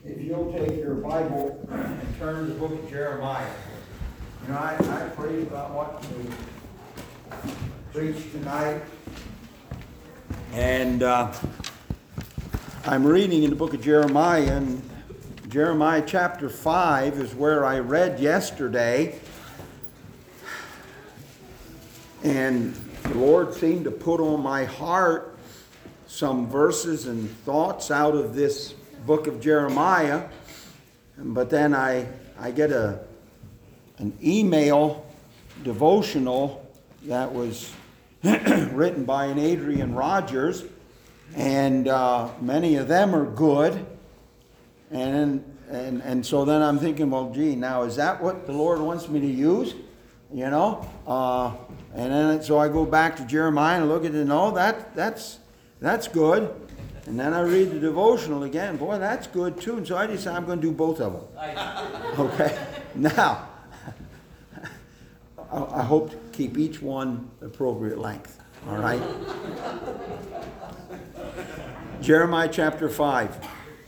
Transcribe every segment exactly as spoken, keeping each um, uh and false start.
if you'll take your Bible and turn to the book of Jeremiah. You know, I, I prayed about what to preach tonight. And uh, I'm reading in the book of Jeremiah, and Jeremiah chapter five is where I read yesterday. And the Lord seemed to put on my heart some verses and thoughts out of this book of Jeremiah. But then I, I get a an email devotional that was written by an Adrian Rogers, and uh, many of them are good. And, and, and so then I'm thinking, well, gee, now is that what the Lord wants me to use? You know? Uh, and then so I go back to Jeremiah and look at it, no, that, that's, that's good. And then I read the devotional again. Boy, that's good too. And so I decide I'm going to do both of them. Okay? Now, I hope to keep each one appropriate length. All right? Jeremiah chapter five.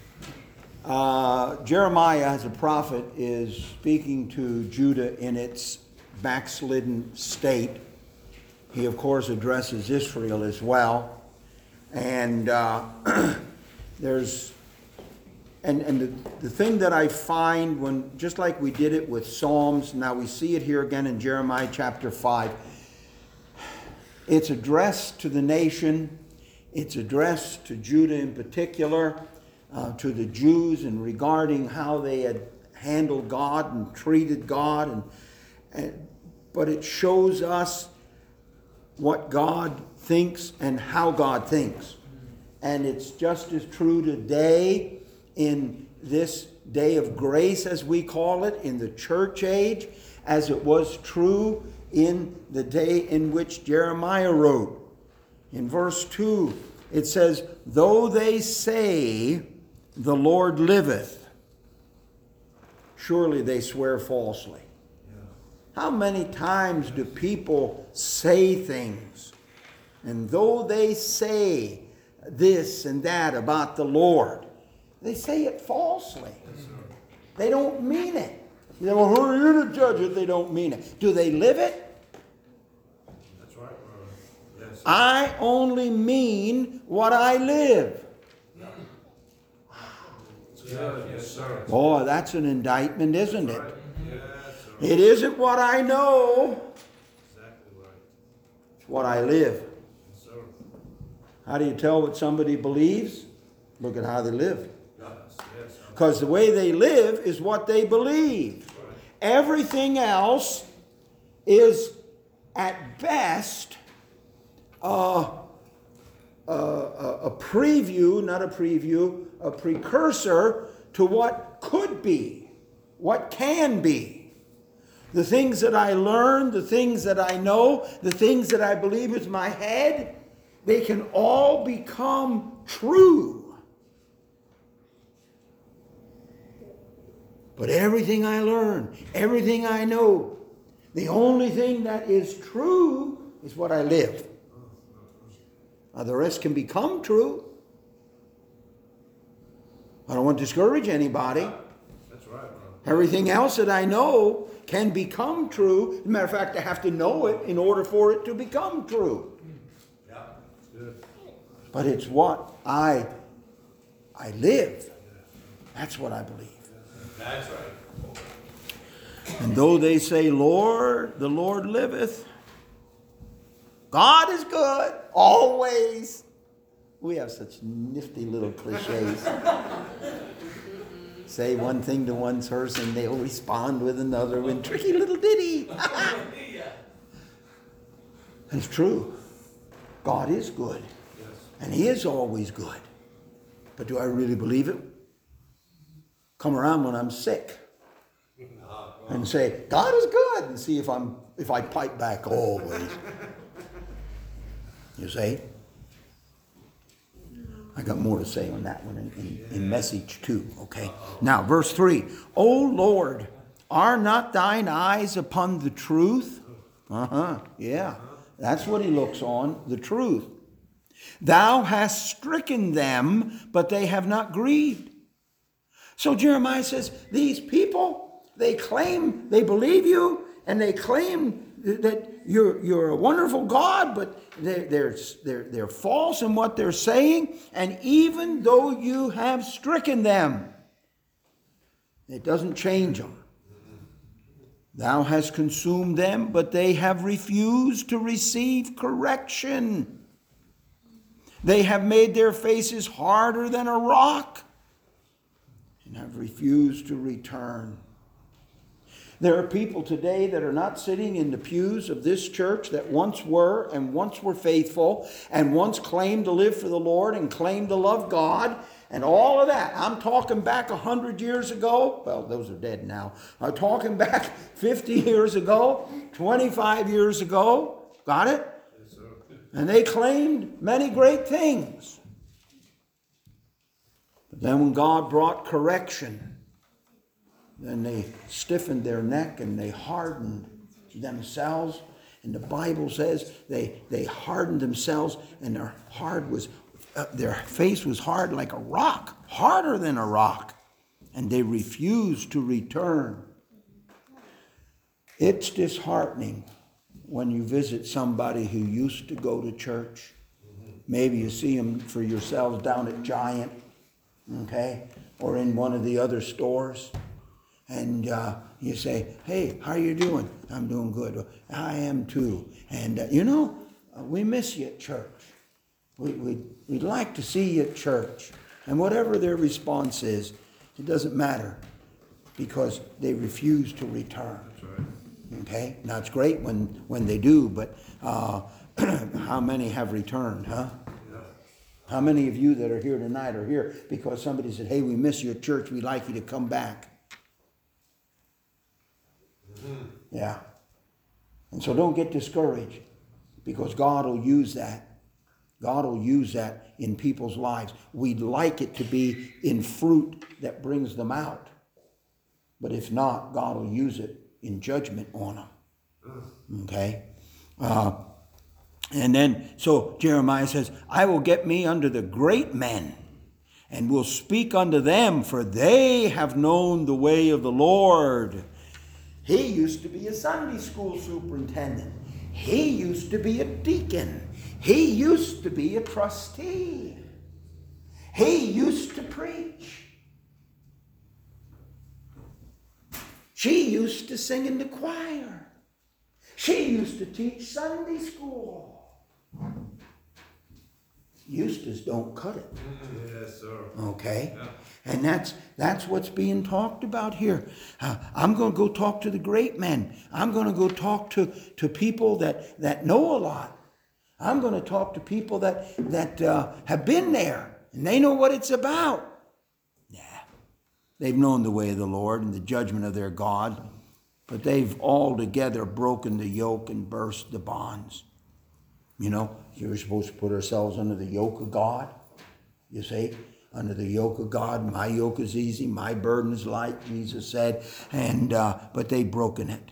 Uh, Jeremiah, as a prophet, is speaking to Judah in its backslidden state. He, of course, addresses Israel as well. And uh, there's, and, and the, the thing that I find when, just like we did it with Psalms, now we see it here again in Jeremiah chapter five, it's addressed to the nation, it's addressed to Judah in particular, uh, to the Jews, and regarding how they had handled God and treated God, and, and but it shows us what God thinks and how God thinks. And it's just as true today in this day of grace, as we call it, in the church age, as it was true in the day in which Jeremiah wrote. In verse two, it says, though they say the Lord liveth, surely they swear falsely. How many times do people say things, and though they say this and that about the Lord, they say it falsely. They don't mean it. You know, who are you to judge if they don't mean it? Do they live it? That's right, brother. Yes. I only mean what I live. Yes, yes, sir. Boy, that's an indictment, isn't it? Right. Yes, sir. It isn't what I know, Exactly right. it's what I live. Yes, sir. How do you tell what somebody believes? Look at how they live. Yes, yes. Because the way they live is what they believe. Right. Everything else is, at best, uh, uh, a preview, not a preview, a precursor to what could be, what can be. The things that I learn, the things that I know, the things that I believe with my head, they can all become true. But everything I learn, everything I know, the only thing that is true is what I live. Now, the rest can become true. I don't want to discourage anybody. That's right, brother. Everything else that I know can become true. As a matter of fact, I have to know it in order for it to become true. Yeah, that's good. But it's what I, I live. That's what I believe. That's right. And though they say, Lord, the Lord liveth, God is good, always. We have such nifty little cliches. Say one thing to one person, they'll respond with another with tricky little ditty. It's true. God is good. Yes. And He is always good. But do I really believe it? Come around when I'm sick and say, God is good, and see if I'm if I pipe back always. You see? I got more to say on that one in, in, in message two, okay? Now, verse three. O Lord, are not thine eyes upon the truth? Uh-huh, yeah. That's what he looks on, the truth. Thou hast stricken them, but they have not grieved. So Jeremiah says, these people, they claim they believe you, and they claim that you're you're a wonderful God, but they're, they're, they're, they're false in what they're saying. And even though you have stricken them, it doesn't change them. Thou hast consumed them, but they have refused to receive correction. They have made their faces harder than a rock and have refused to return. There are people today that are not sitting in the pews of this church that once were and once were faithful and once claimed to live for the Lord and claimed to love God and all of that. I'm talking back a hundred years ago. Well, those are dead now. I'm talking back fifty years ago, twenty-five years ago. Got it? Yes, sir. And they claimed many great things. But then when God brought correction, then they stiffened their neck and they hardened themselves. And the Bible says they, they hardened themselves, and their heart was, uh, their face was hard like a rock, harder than a rock. And they refused to return. It's disheartening when you visit somebody who used to go to church. Maybe you see them for yourselves down at Giant, okay, or in one of the other stores. And uh, you say, hey, how are you doing? I'm doing good. I am too. And, uh, you know, uh, we miss you at church. We, we, we'd like to see you at church. And whatever their response is, it doesn't matter, because they refuse to return. That's right. Okay? Now, it's great when, when they do, but uh, how many have returned, huh? Yeah. How many of you that are here tonight are here because somebody said, hey, we miss you at church. We'd like you to come back. Yeah. And so don't get discouraged, because God will use that. God will use that in people's lives. We'd like it to be in fruit that brings them out. But if not, God will use it in judgment on them. Okay? Uh, and then, so Jeremiah says, I will get me unto the great men, and will speak unto them, for they have known the way of the Lord. He used to be a Sunday school superintendent. He used to be a deacon. He used to be a trustee. He used to preach. She used to sing in the choir. She used to teach Sunday school. Eustace don't cut it. Yes, sir. Okay? Yeah. And that's that's what's being talked about here. Uh, I'm going to go talk to the great men. I'm going to go talk to, to people that, that know a lot. I'm going to talk to people that, that uh, have been there, and they know what it's about. Yeah. They've known the way of the Lord and the judgment of their God, but they've altogether broken the yoke and burst the bonds. You know, you're supposed to put ourselves under the yoke of God, you see. Under the yoke of God, my yoke is easy, my burden is light, Jesus said, and uh, but they've broken it.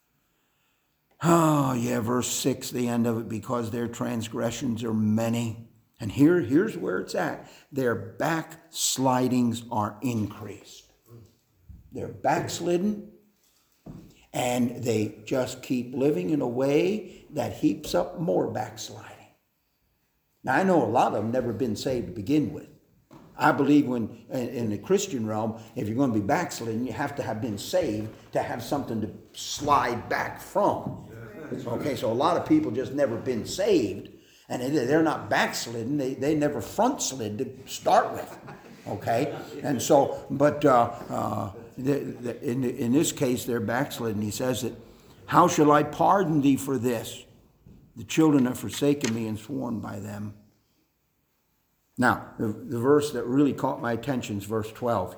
Oh, yeah, verse six, the end of it, because their transgressions are many. And here, here's where it's at. Their backslidings are increased. They're backslidden, and they just keep living in a way that heaps up more backsliding. Now, I know a lot of them never been saved to begin with. I believe when in the Christian realm, if you're going to be backslidden, you have to have been saved to have something to slide back from. Okay, so a lot of people just never been saved, and they're not backslidden. They they never front slid to start with. Okay, and so, but uh, uh, the, the, in in this case, they're backslidden. He says that, how shall I pardon thee for this? The children have forsaken me and sworn by them. Now, the, the verse that really caught my attention is verse twelve.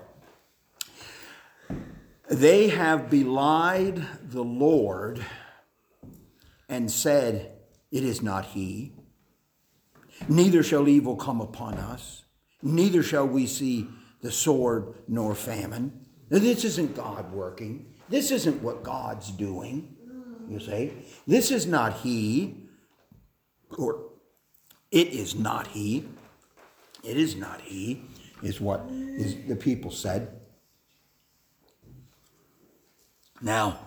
They have belied the Lord and said, it is not he. Neither shall evil come upon us. Neither shall we see the sword nor famine. Now, this isn't God working. This isn't what God's doing, you see. This is not he, or it is not he. It is not he, is what is the people said. Now,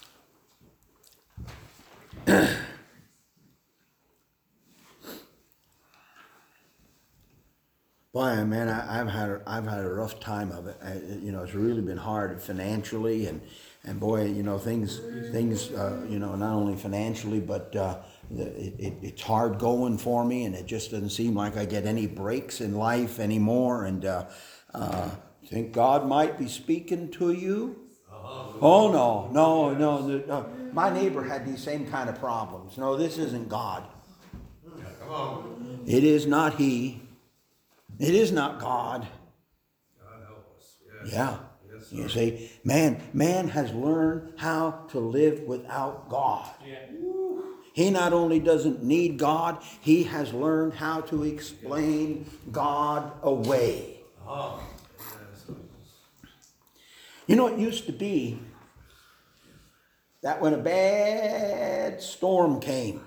boy, man, I, I've had a, I've had a rough time of it. I, you know, it's really been hard financially, and and boy, you know, things things uh, you know, not only financially, but uh, the, it, it, it's hard going for me, and it just doesn't seem like I get any breaks in life anymore. And uh, uh, think God might be speaking to you. Oh no, no, no, no! My neighbor had these same kind of problems. No, this isn't God. Come on. It is not He. It is not God. God help us. Yes. Yeah. Yes, sir. You see, man, man has learned how to live without God. Yeah. He not only doesn't need God, he has learned how to explain God away. Oh. Yes. You know, it used to be that when a bad storm came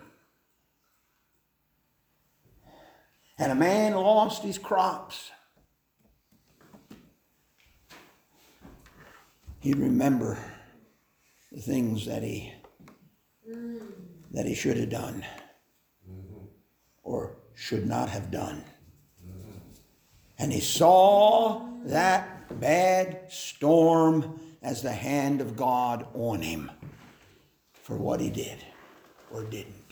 and a man lost his crops, he'd remember the things that he that he should have done or should not have done. And he saw that bad storm as the hand of God on him for what he did or didn't do.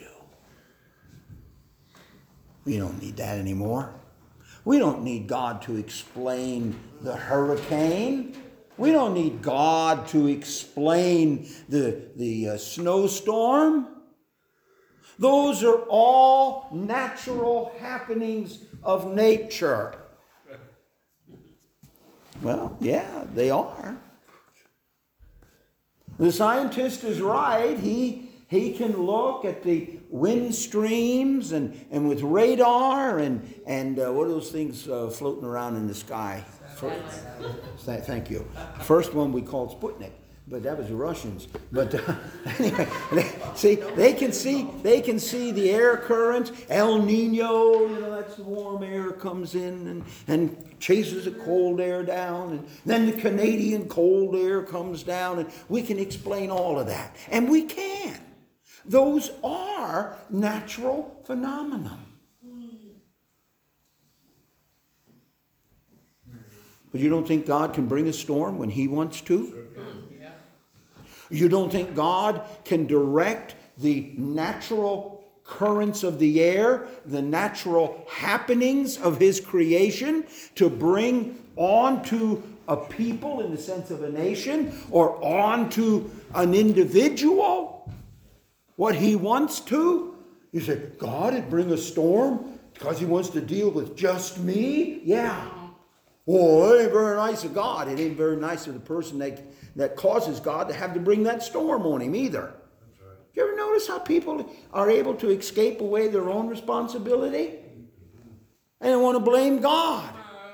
We don't need that anymore. We don't need God to explain the hurricane. We don't need God to explain the, the uh, snowstorm. Those are all natural happenings of nature. Well, yeah, they are. The scientist is right. He, he can look at the wind streams and, and with radar and, and uh, what are those things uh, floating around in the sky? Th- Thank you. First one we called Sputnik, but that was the Russians. But uh, anyway, they, see, they can see they can see the air currents. El Nino, you know, that's the warm air comes in and, and chases the cold air down, and then the Canadian cold air comes down, and we can explain all of that, and we can. Those are natural phenomena. But you don't think God can bring a storm when He wants to? You don't think God can direct the natural currents of the air, the natural happenings of His creation to bring onto a people in the sense of a nation or onto an individual what He wants to? You say, God would bring a storm because He wants to deal with just me? Yeah. Oh, it ain't very nice of God. It ain't very nice of the person that, that causes God to have to bring that storm on him either. That's right. You ever notice how people are able to escape away their own responsibility? And they want to blame God.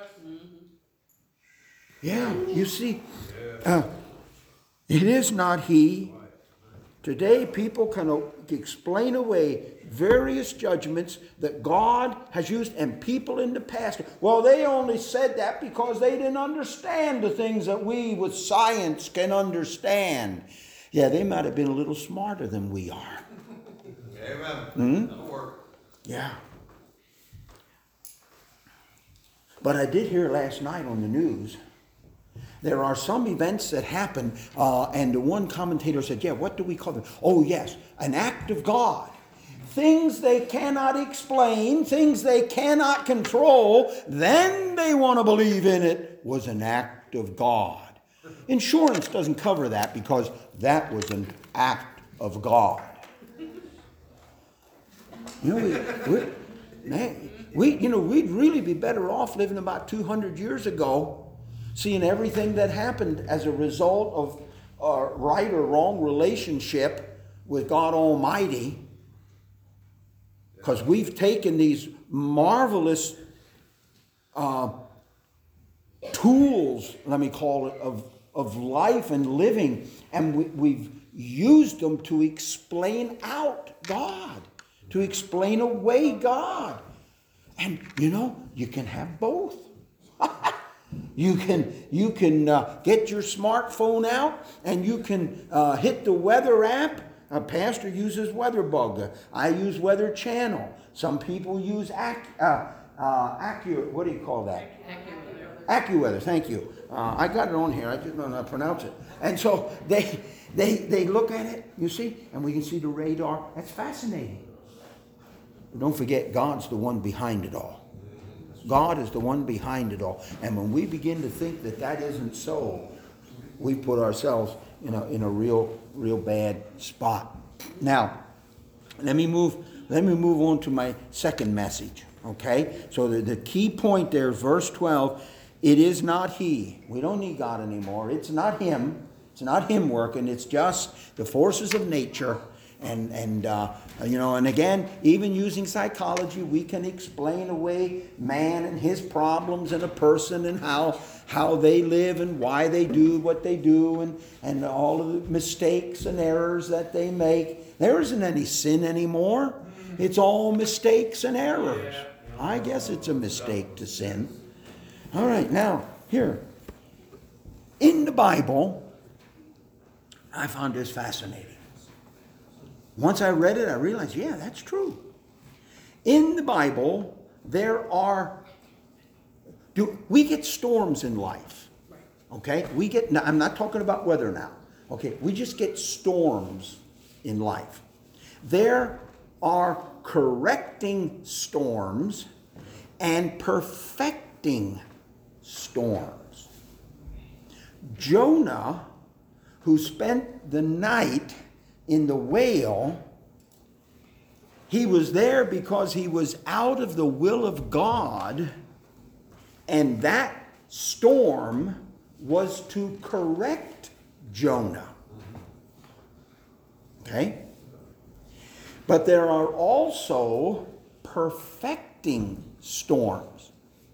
Yeah, you see, uh, it is not He. Today, people can explain away various judgments that God has used and people in the past. Well, they only said that because they didn't understand the things that we with science can understand. Yeah, they might have been a little smarter than we are. Amen. Hmm? That'll work. Yeah. But I did hear last night on the news, there are some events that happen, uh, and the one commentator said, yeah, what do we call them? Oh, yes, an act of God. Things they cannot explain, things they cannot control, then they want to believe in it was an act of God. Insurance doesn't cover that because that was an act of God. You know, we, we, man, we, you know, we'd really be better off living about two hundred years ago, seeing everything that happened as a result of a right or wrong relationship with God Almighty. Because we've taken these marvelous uh, tools, let me call it, of, of life and living, and we, we've used them to explain out God, to explain away God. And, you know, you can have both. You can, you can uh, get your smartphone out and you can uh, hit the weather app. A pastor uses WeatherBug. I use Weather Channel. Some people use Ac, uh, uh, Accu, what do you call that? AccuWeather, thank you. Uh, I got it on here. I just don't know how to pronounce it. And so they, they, they look at it, you see, and we can see the radar. That's fascinating. But don't forget, God's the one behind it all. God is the one behind it all. And when we begin to think that that isn't so, we put ourselves in a, in a real, real bad spot. Now, let me move, let me move on to my second message. Okay? So the, the key point there is verse twelve. It is not he. We don't need God anymore. It's not him. It's not him working. It's just the forces of nature. And, and uh, you know, and again, even using psychology, we can explain away man and his problems and a person and how, how they live and why they do what they do and, and all of the mistakes and errors that they make. There isn't any sin anymore. It's all mistakes and errors. I guess it's a mistake to sin. All right, now, here. In the Bible, I found this fascinating. Once I read it, I realized, yeah, that's true. In the Bible, there are, do we get storms in life? Okay, we get, I'm not talking about weather now. Okay, we just get storms in life. There are correcting storms and perfecting storms. Jonah, who spent the night in the whale, he was there because he was out of the will of God, and that storm was to correct Jonah. Okay? But there are also perfecting storms.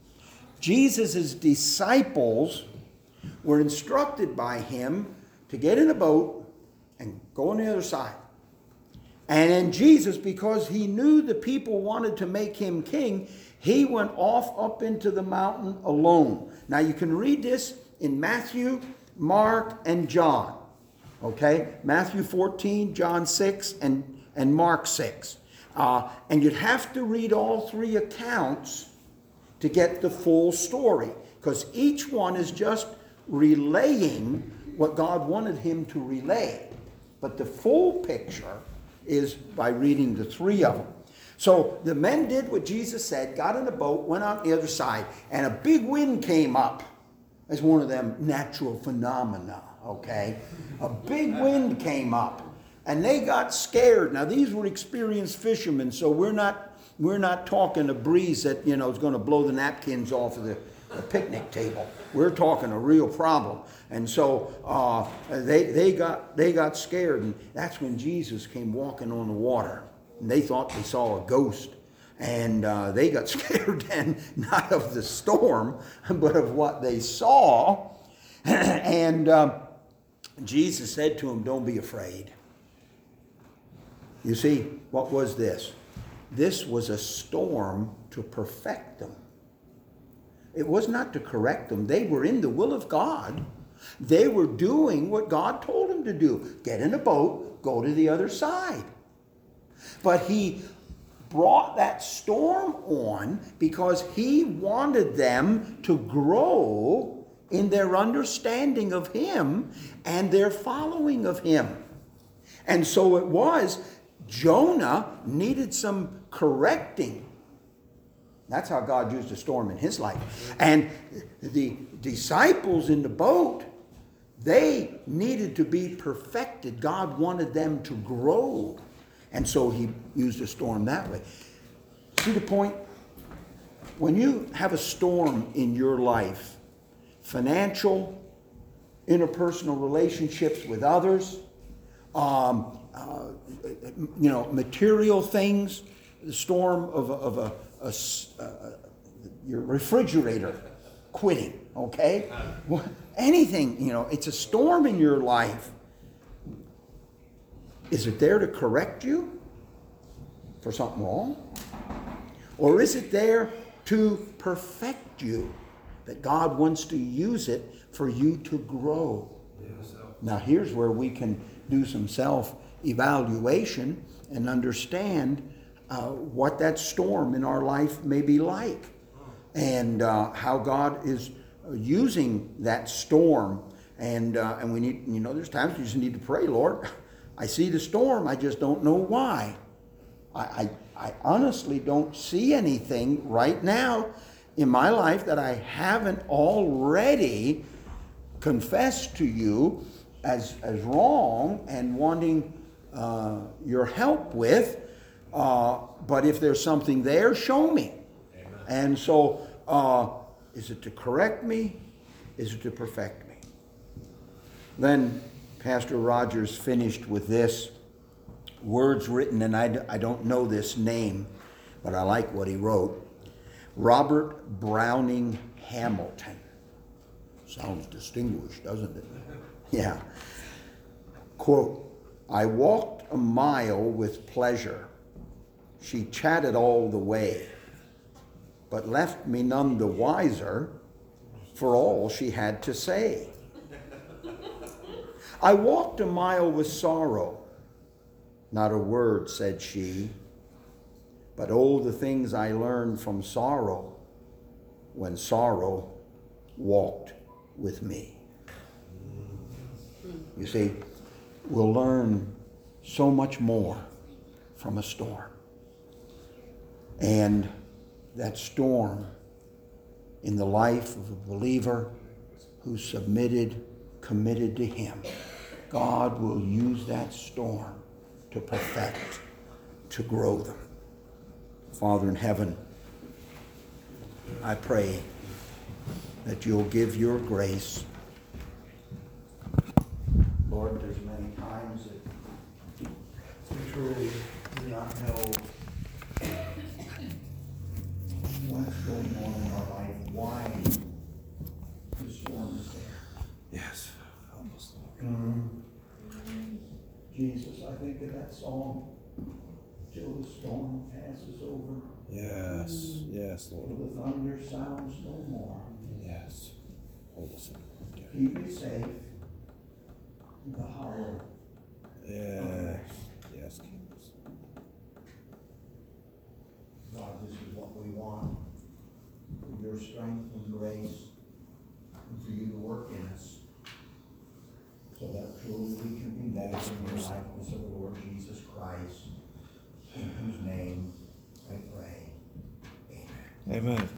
Jesus' disciples were instructed by him to get in a boat and go on the other side. And then Jesus, because he knew the people wanted to make him king, he went off up into the mountain alone. Now you can read this in Matthew, Mark, and John. Okay? Matthew fourteen, John six, and, and Mark six. Uh, and you'd have to read all three accounts to get the full story, because each one is just relaying what God wanted him to relay. But the full picture is by reading the three of them. So the men did what Jesus said, got in a boat, went out the other side, and a big wind came up. That's one of them natural phenomena, okay? A big wind came up, and they got scared. Now, these were experienced fishermen, so we're not we're not talking a breeze that, you know, is going to blow the napkins off of the, the picnic table. We're talking a real problem. And so uh, they they got they got scared, and that's when Jesus came walking on the water. And they thought they saw a ghost. And uh, they got scared then, not of the storm, but of what they saw. And uh, Jesus said to him, "Don't be afraid." You see, what was this? This was a storm to perfect them. It was not to correct them. They were in the will of God. They were doing what God told them to do. Get in a boat, go to the other side. But he brought that storm on because he wanted them to grow in their understanding of him and their following of him. And so it was, Jonah needed some correcting. That's how God used a storm in his life. And the disciples in the boat, they needed to be perfected. God wanted them to grow. And so he used a storm that way. See the point? When you have a storm in your life, financial, interpersonal relationships with others, um, uh, you know, material things, the storm of a, of a, a, a your refrigerator quitting, okay? Anything, you know, it's a storm in your life. Is it there to correct you for something wrong? Or is it there to perfect you? that God wants to use it for you to grow. Yes, sir. Now here's where we can do some self-evaluation and understand uh, what that storm in our life may be like, and uh, how God is using that storm. And uh, and we need, you know, there's times we just need to pray, Lord, I see the storm, I just don't know why. I, I, I honestly don't see anything right now in my life that I haven't already confessed to you as, as wrong and wanting uh, your help with. Uh, but if there's something there, show me. Amen. And so, uh, is it to correct me? Is it to perfect me? Then Pastor Rogers finished with this. Words written, and I, I don't know this name, but I like what he wrote. Robert Browning Hamilton. Sounds distinguished, doesn't it? Yeah. Quote, I walked a mile with pleasure. She chatted all the way, but left me none the wiser for all she had to say. I walked a mile with sorrow. Not a word said she, but oh, the things I learned from sorrow when sorrow walked with me. You see, we'll learn so much more from a storm. And that storm in the life of a believer who's submitted, committed to him, God will use that storm to perfect, to grow them. Father in heaven, I pray that you'll give your grace. Lord, there's many times that we truly do not know what's going on in our life, why the storm is there. Yes. Help us, Lord. Mm. Jesus, I think of that song, till the storm passes over, Yes, yes, till Lord. the thunder sounds no more. Yes. Hold us in. Keep me safe in the hollow. Yes. Yes, keep us. God, this is what we want, for your strength and grace, and for you to work in us, so that truly we can be made in the likeness of the Lord Jesus Christ, in whose name I pray. Amen. Amen.